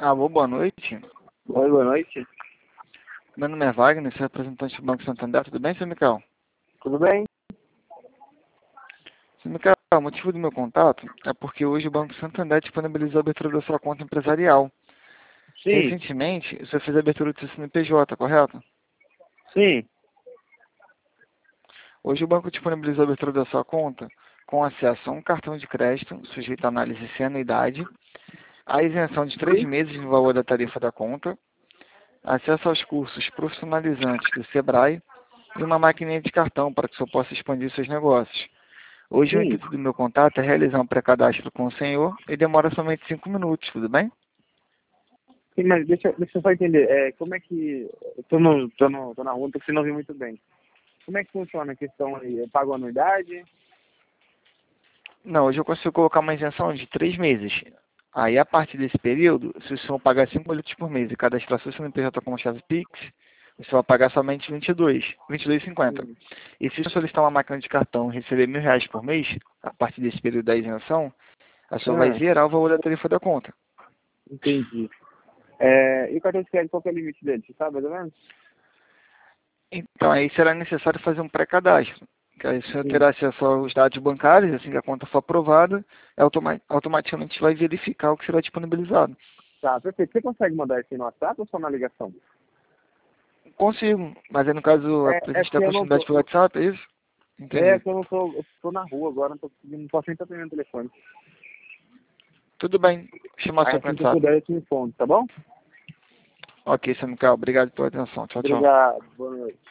Alô, boa noite. Oi, boa noite. Meu nome é Wagner, sou representante do Banco Santander. Tudo bem, seu Micael? Tudo bem? Seu Micael, o motivo do meu contato é porque hoje o Banco Santander disponibilizou a abertura da sua conta empresarial. Sim, Recentemente, você fez a abertura do seu CNPJ, correto? sim, Hoje o banco disponibilizou a abertura da sua conta com acesso a um cartão de crédito, sujeito à análise sem anuidade, a isenção de 3 meses no valor da tarifa da conta, acesso aos cursos profissionalizantes do Sebrae e uma maquininha de cartão para que o senhor possa expandir seus negócios. Hoje o sim. intuito do meu contato é realizar um pré-cadastro com o senhor e demora somente 5 minutos, tudo bem? Sim, mas deixa eu só entender. Como é que. Eu tô na rua, não tô conseguindo ouvir muito bem. Como é que funciona a questão aí? Eu pago anuidade? Não, hoje eu consigo colocar uma isenção de 3 meses. Aí, a partir desse período, se o senhor pagar 5 boletos por mês e cadastrar seu CNPJ como chave Pix, o senhor vai pagar somente 22,50. Sim, E se o senhor solicitar uma máquina de cartão e receber R$ 1.000 por mês, a partir desse período da isenção, a senhor vai ah, zerar o valor da tarifa da conta. entendi. E o cartão de crédito, qual que é o limite dele? Você sabe, mais ou menos? Então, aí será necessário fazer um pré-cadastro. Que aí o senhor Sim. terá acesso aos dados bancários, assim que a conta for aprovada, automaticamente vai verificar o que será disponibilizado. Tá, perfeito. Você consegue mandar isso aí no WhatsApp ou só na ligação? Consigo, mas aí no caso a É gente tem porque a eu não continuidade tô. pelo WhatsApp, é isso? É Entendi. que eu não tô. Eu tô na rua agora, não posso nem estar atendendo o telefone. Tudo bem, chamar Aí seu assim que eu WhatsApp. puder, eu te informo, tá bom? Ok, seu Micael, obrigado pela atenção. Tchau, tchau. Obrigado. Boa noite.